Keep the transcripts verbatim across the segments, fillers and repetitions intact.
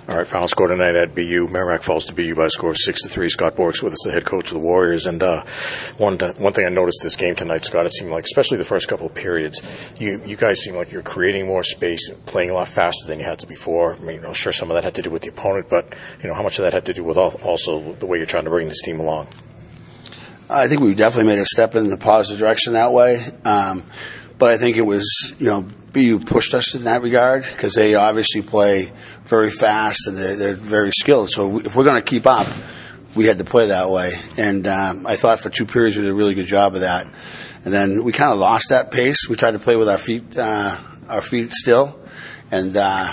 All right, final score tonight at B U. Merrimack falls to B U by a score of six to three. Scott Borks with us, the head coach of the Warriors. And uh, one one thing I noticed this game tonight, Scott, it seemed like, especially the first couple of periods, you you guys seem like you're creating more space, playing a lot faster than you had to before. I mean, you know, sure, some of that had to do with the opponent, but you know, how much of that had to do with also the way you're trying to bring this team along? I think we definitely made a step in the positive direction that way. Um, but I think it was, you know, B U pushed us in that regard because they obviously play very fast and they're, they're very skilled. So if we're going to keep up, we had to play that way. And um, I thought for two periods we did a really good job of that. And then we kind of lost that pace. We tried to play with our feet, uh, our feet still, and uh,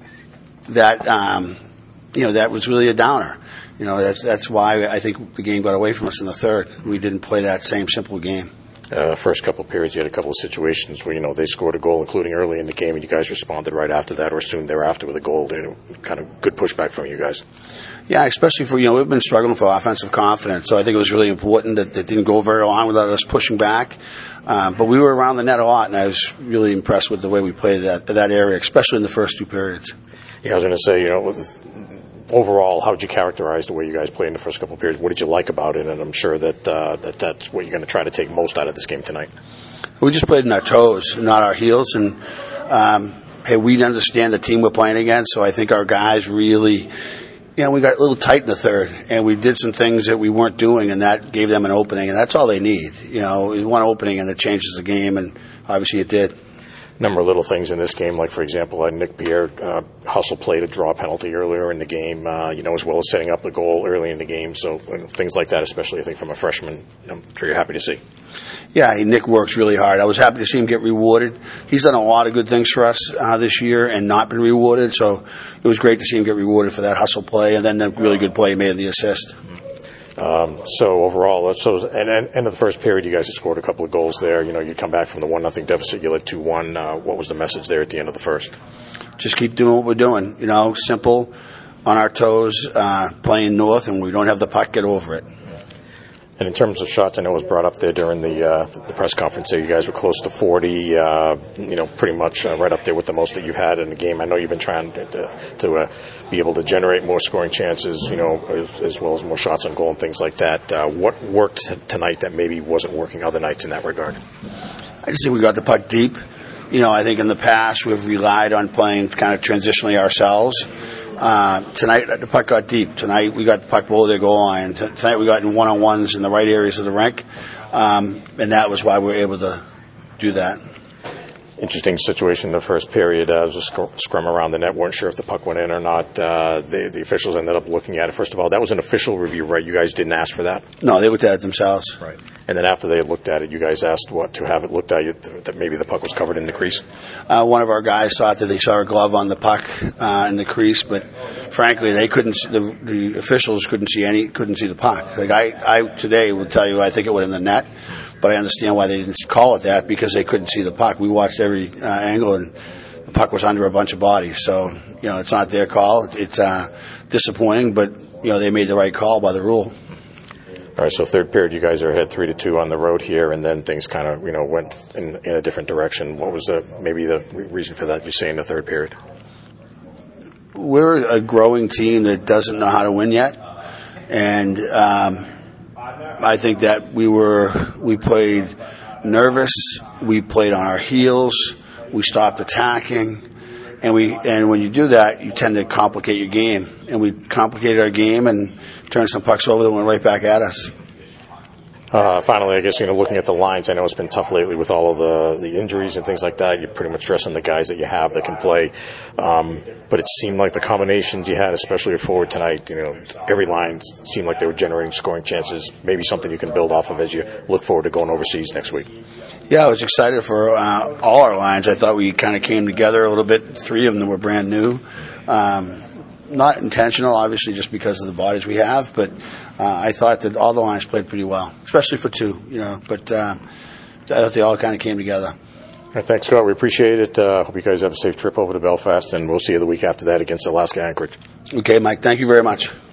that um, you know that was really a downer. You know that's that's why I think the game got away from us in the third. We didn't play that same simple game. Uh, first couple of periods, you had a couple of situations where, you know, they scored a goal, including early in the game, and you guys responded right after that or soon thereafter with a goal. You know, kind of good pushback from you guys. Yeah, especially for, you know, we've been struggling for offensive confidence, so I think it was really important that it didn't go very long without us pushing back. Um, but we were around the net a lot, and I was really impressed with the way we played that that area, especially in the first two periods. Yeah, I was going to say, you know, overall, how would you characterize the way you guys played in the first couple of periods? What did you like about it? And I'm sure that uh, that that's what you're going to try to take most out of this game tonight. We just played in our toes, not our heels. And, um, hey, we understand the team we're playing against, so I think our guys really, you know, we got a little tight in the third, and we did some things that we weren't doing, and that gave them an opening, and that's all they need. You know, one opening, and it changes the game, and obviously it did. Number of little things in this game, like, for example, uh, Nick Pierre uh, hustle played a draw penalty earlier in the game, uh, you know, as well as setting up a goal early in the game. So you know, things like that, especially, I think, from a freshman, I'm sure you're happy to see. Yeah, Nick works really hard. I was happy to see him get rewarded. He's done a lot of good things for us uh, this year and not been rewarded, so it was great to see him get rewarded for that hustle play, and then the really good play he made the assist. Um, so overall, so and end of the first period, you guys had scored a couple of goals there. You know, you come back from the one nothing deficit, you led two one. Uh, what was the message there at the end of the first? Just keep doing what we're doing. You know, simple, on our toes, uh, playing north, and we don't have the puck. Get over it. And in terms of shots, I know it was brought up there during the uh, the press conference there. You guys were close to forty, uh, you know, pretty much uh, right up there with the most that you've had in the game. I know you've been trying to, to, to uh, be able to generate more scoring chances, you know, as, as well as more shots on goal and things like that. Uh, what worked t- tonight that maybe wasn't working other nights in that regard? I just think we got the puck deep. You know, I think in the past we've relied on playing kind of transitionally ourselves. Uh, tonight, the puck got deep. Tonight, we got the puck below their goal line. T- tonight, we got in one-on-ones in the right areas of the rink, um, and that was why we were able to do that. Interesting situation in the first period. Uh, it was a sc- scrum around the net. Weren't sure if the puck went in or not. Uh, the, the officials ended up looking at it. First of all, that was an official review, right? You guys didn't ask for that? No, they looked at it themselves. Right. And then after they had looked at it, you guys asked what to have it looked at, you, that maybe the puck was covered in the crease? Uh, one of our guys thought that they saw a glove on the puck uh, in the crease, but frankly, they couldn't. The, the officials couldn't see any. Couldn't see the puck. Like I, I today would tell you, I think it went in the net. But I understand why they didn't call it that, because they couldn't see the puck. We watched every uh, angle, and the puck was under a bunch of bodies. So, you know, it's not their call. It's uh, disappointing, but, you know, they made the right call by the rule. All right, so third period, you guys are ahead three to two on the road here, and then things kind of, you know, went in, in a different direction. What was the maybe the reason for that, you say, in the third period? We're a growing team that doesn't know how to win yet, and um, I think that we were we played nervous, we played on our heels, we stopped attacking, and we and when you do that, you tend to complicate your game, and we complicated our game and turned some pucks over that went right back at us. Uh, finally, I guess, you know, looking at the lines, I know it's been tough lately with all of the, the injuries and things like that. You're pretty much dressing the guys that you have that can play. Um, but it seemed like the combinations you had, especially your forward tonight, you know, every line seemed like they were generating scoring chances, maybe something you can build off of as you look forward to going overseas next week. Yeah, I was excited for uh, all our lines. I thought we kind of came together a little bit. Three of them were brand new. Um, not intentional, obviously, just because of the bodies we have, but uh, I thought that all the lines played pretty well, especially for two, you know, but uh, I thought they all kind of came together. All right, thanks, Scott. We appreciate it. Uh, hope you guys have a safe trip over to Belfast, and we'll see you the week after that against Alaska Anchorage. Okay, Mike. Thank you very much.